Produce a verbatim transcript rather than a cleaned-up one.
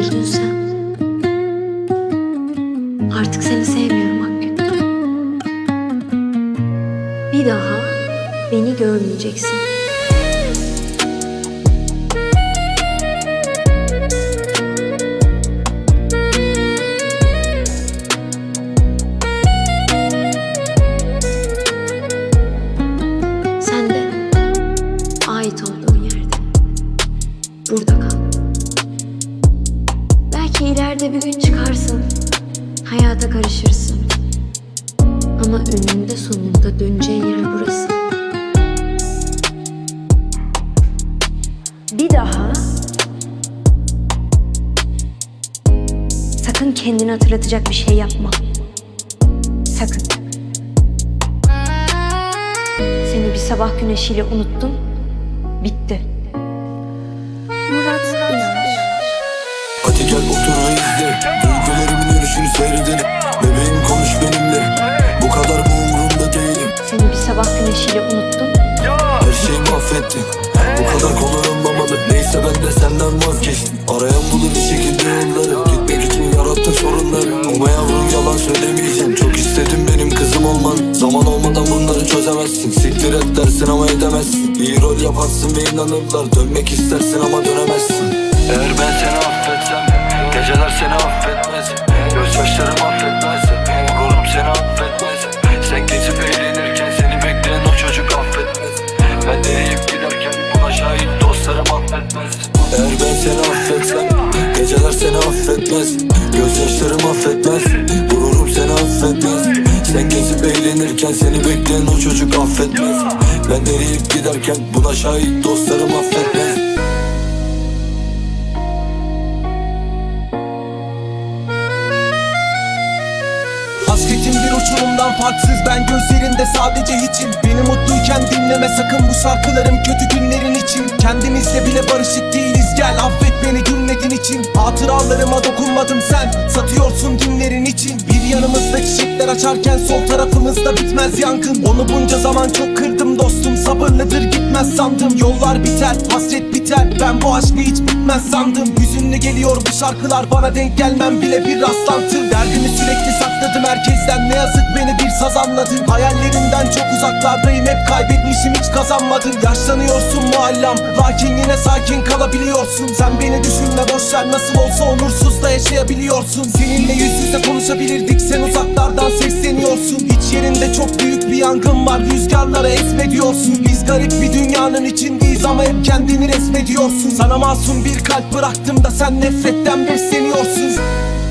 üzüldünsem artık seni sevmiyorum Akgün. Bir daha beni görmeyeceksin. Sen de ait olduğun yerde burada kal. Belki ileride bir gün çıkarsın, hayata karışırsın. Ama önünde sonunda döneceğin yer burası. Bir daha sakın kendini hatırlatacak bir şey yapma. Sakın. Seni bir sabah güneşiyle unuttum. Bitti. Murat İnanç. Hadi gel otur ve izle, duygularımın yürüyüşünü seyredelim. Bebeğim konuş benimle, bu kadar mı umurumda değilim. Seni bir sabah güneşiyle unuttum. Her şeyi mahvettin, bu kadar kolay olmamalı. Neyse ben de senden vazgeçtim. Arayan bulur bir şekilde yolları, gitmek için yarattık sorunları. Ama yavrum yalan söylemeyeceğim, çok istedim benim kızım olman. Zaman olmadan bunları çözemezsin, siktir et dersin ama edemezsin. İyi rol yaparsın ve inanırlar, dönmek istersin ama dönemezsin. Eğer ben seni affetsem, geceler seni affetmez. Gözyaşlarım affetmez, gururum seni affetmez. Sen gezip eğlenirken seni bekleyen o çocuk affetmez. Ben de eriyip giderken buna şahit dostlarım affetmez. Eğer ben seni affetsem, geceler seni affetmez. Gözyaşlarım affetmez, gururum seni affetmez. Sen gezip eğlenirken seni bekleyen o çocuk affetmez. Ben de eriyip giderken buna şahit dostlarım affetmez. Hasretim bir uçurumdan farksız, ben gözlerinde sadece hiçim. Beni mutluyken dinleme sakın bu şarkılarım kötü günlerin için. Kendimizle bile barışık değiliz, gel affet beni gülmedin için. Hatıralarıma dokunmadım, sen satıyorsun günlerin için. Bir yanımızda çiçekler açarken sol tarafımızda bitmez yangın. Onu bunca zaman çok kırdım dostum, sabırlıdır gitmez sandım. Yollar biter, hasret biter, ben bu aşkı hiç bitmez sandım. Hüzünlü geliyor bu şarkılar, bana denk gelmem bile bir rastlantı. Derdimi sürekli sakladım herkesten, ne yazık beni bir saz anladı. Hayallerimden çok uzaklardayım, hep kaybetmişim hiç kazanmadım. Yaşlanıyorsun muallam, lakin yine sakin kalabiliyorsun. Sen beni düşünme boşver, nasıl olsa onursuz da yaşayabiliyorsun. Seninle yüz yüze konuşabilirdik, sen uzaklardan sesleniyorsun. İç yerinde çok büyük bir yangın var, rüzgarlara esmediyorsun. Biz garip bir dünyanın içindeyiz ama hep kendini resmediyorsun. Sana masum bir kalp bıraktım da sen nefretten besleniyorsun.